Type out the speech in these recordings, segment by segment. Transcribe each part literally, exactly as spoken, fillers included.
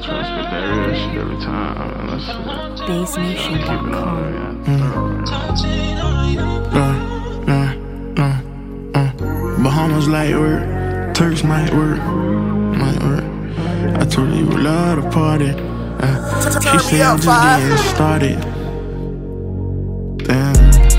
try to spit that real shit every time, man. That's it. Bass Nation dot com. Uh, uh, uh, uh. Bahamas light work, Turks might work, might work. I told her you would love to party. Uh, she said I'm just getting started. Damn.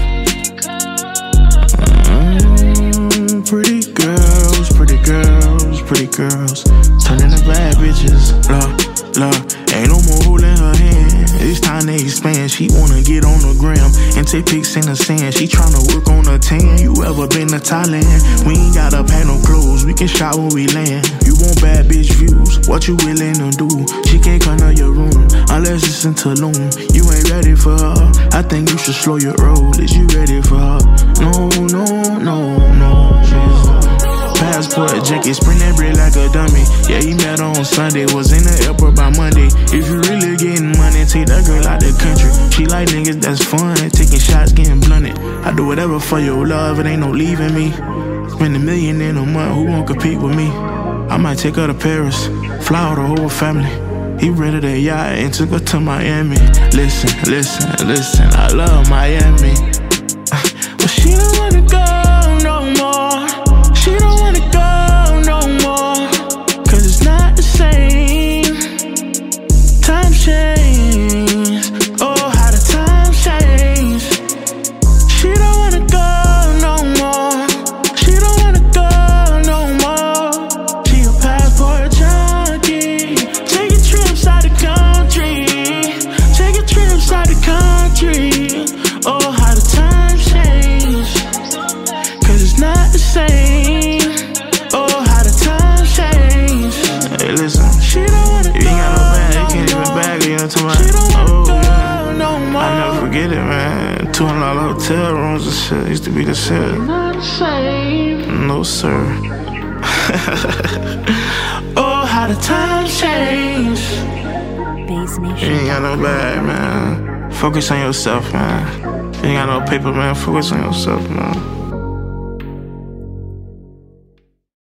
Uh, pretty girls, pretty girls, pretty girls, turning to bad bitches. Love, love, ain't no more holding her hand. It's time to expand. She wanna get on the gram and take pics in the sand. She tryna work on a tan. You ever been to Thailand? We ain't gotta pack no clothes. We can shop when we land. You want bad bitch views? What you willing to do? She can't come to your room unless it's in Tulum. You ain't ready for her. I think you should slow your roll. Is you ready for her? No, no, no, no. She's passport jacket, sprint that bread like a dummy. Yeah, he met her on Sunday, was in the airport by Monday. If you really getting money, take that girl out the country. She like niggas that's fun, taking shots, getting blunted. I do whatever for your love, it ain't no leaving me. Spend a million in a month, who won't compete with me? I might take her to Paris, fly out the whole family. He rented a yacht and took her to Miami. Listen, listen, listen, I love Miami. But she don't wanna go no more. She don't wanna go no more. Cause it's not the same. Time change. Oh, how the time change. She don't wanna go no more. She don't wanna go no more. She a passport junkie. Taking trips out the country. Taking trips out the country. Oh, how the time change. Cause it's not the same. Oh, how the time change. Hey, listen, she don't wanna you ain't got no bag, you can't even bag her, you know what I'm talking about? Oh, yeah. No more. I never forget it, man. two hundred dollar hotel rooms and shit used to be the shit. Not the same. No, sir. Oh, how the time change. Bass You Nation. ain't got no bag, man. Focus on yourself, man. You ain't got no paper, man. Focus on yourself, man.